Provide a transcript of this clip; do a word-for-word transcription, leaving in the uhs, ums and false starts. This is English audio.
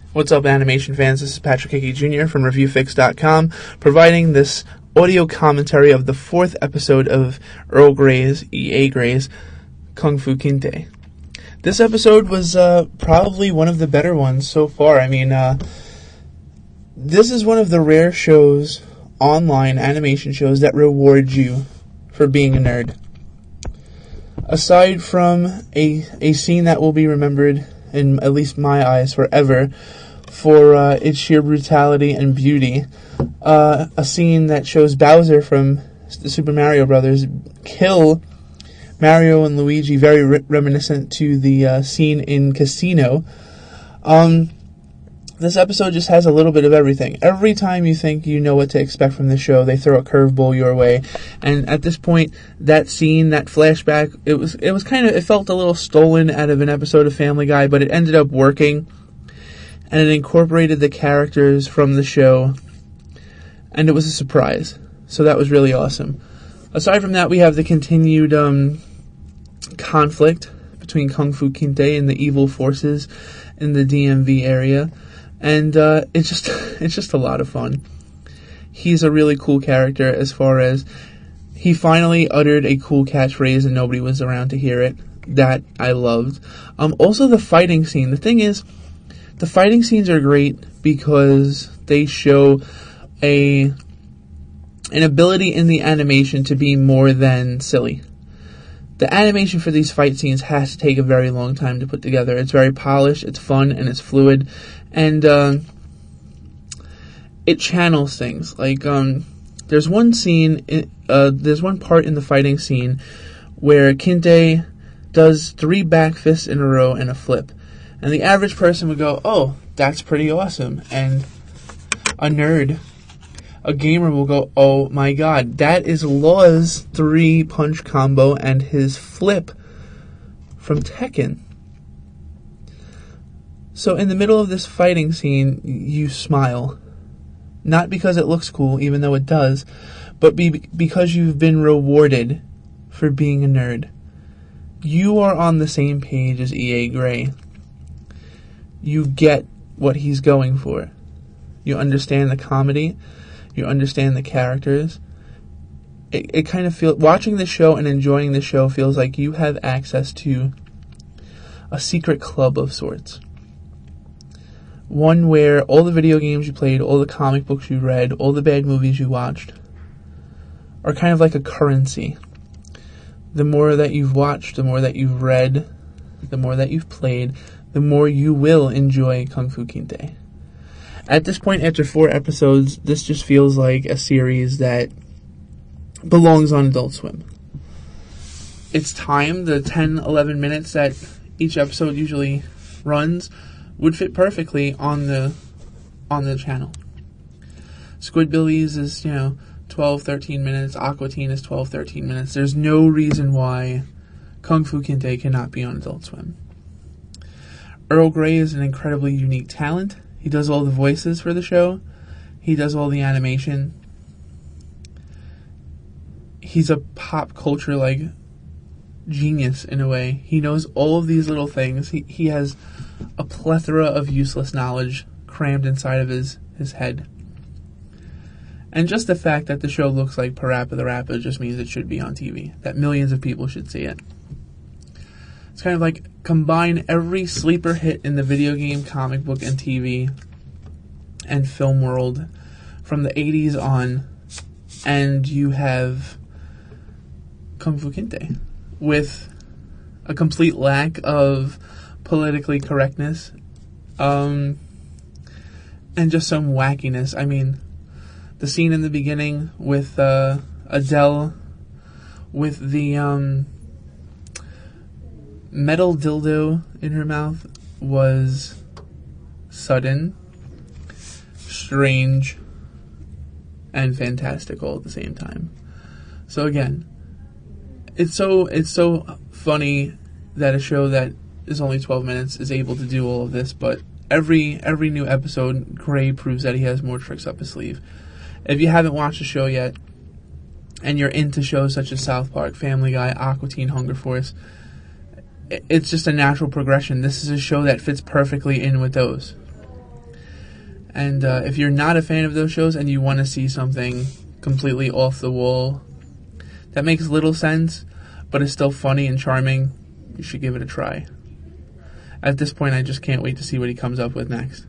What's up, animation fans? This is Patrick Hickey Junior from Review Fix dot com, providing this audio commentary of the fourth episode of Earl Grey's, E A. Grey's, Kung Fu Kinte. This episode was uh, probably one of the better ones so far. I mean, uh, this is one of the rare shows, online animation shows, that reward you for being a nerd. Aside from a, a scene that will be remembered, in at least my eyes, forever, for uh, its sheer brutality and beauty, uh, a scene that shows Bowser from the Super Mario Brothers kill Mario and Luigi, very re- reminiscent to the uh, scene in Casino. Um, this episode just has a little bit of everything. Every time you think you know what to expect from the show, they throw a curveball your way. And at this point, that scene, that flashback, it was it was kind of, it felt a little stolen out of an episode of Family Guy, but it ended up working. And it incorporated the characters from the show. And it was a surprise. So that was really awesome. Aside from that, we have the continued um, conflict between Kung Fu Kinte and the evil forces in the D M V area. And uh, it's just it's just a lot of fun. He's a really cool character as far as he finally uttered a cool catchphrase and nobody was around to hear it. That I loved. Um, also the fighting scene. The thing is, the fighting scenes are great because they show a an ability in the animation to be more than silly. The animation for these fight scenes has to take a very long time to put together. It's very polished, it's fun, and it's fluid. And uh, it channels things. Like, um, there's one scene, in, uh, there's one part in the fighting scene where Kinte does three back fists in a row and a flip. And the average person would go, oh, that's pretty awesome. And a nerd, a gamer will go, oh my god, that is Law's three punch combo and his flip from Tekken. So in the middle of this fighting scene, you smile. Not because it looks cool, even though it does, but be- because you've been rewarded for being a nerd. You are on the same page as E A. Grey. You get what he's going for. You understand the comedy. You understand the characters. It, it kind of feels... Watching the show and enjoying the show feels like you have access to a secret club of sorts. One where all the video games you played, all the comic books you read, all the bad movies you watched are kind of like a currency. The more that you've watched, the more that you've read, the more that you've played, the more you will enjoy Kung Fu Kinte. At this point, after four episodes, this just feels like a series that belongs on Adult Swim. Its time, the ten, eleven minutes that each episode usually runs, would fit perfectly on the on the channel. Squidbillies is, you know, twelve, thirteen minutes. Aqua Teen is twelve, thirteen minutes. There's no reason why Kung Fu Kinte cannot be on Adult Swim. Earl Grey is an incredibly unique talent. He does all the voices for the show. He does all the animation. He's a pop culture, like, genius in a way. He knows all of these little things. He he has a plethora of useless knowledge crammed inside of his, his head. And just the fact that the show looks like Parappa the Rapper just means it should be on T V. That millions of people should see it. It's kind of like combine every sleeper hit in the video game, comic book, and T V and film world from the eighties on, and you have Kung Fu Kinte with a complete lack of politically correctness, um, and just some wackiness. I mean, the scene in the beginning with uh, Adele with the um, metal dildo in her mouth was sudden, strange, and fantastic all at the same time. So again, it's so it's so funny that a show that is only twelve minutes is able to do all of this, but every every new episode, Grey proves that he has more tricks up his sleeve. If you haven't watched the show yet, and you're into shows such as South Park, Family Guy, Aqua Teen, Hunger Force, it's just a natural progression. This is a show that fits perfectly in with those. And uh, if you're not a fan of those shows and you want to see something completely off the wall that makes little sense but is still funny and charming, you should give it a try. At this point, I just can't wait to see what he comes up with next.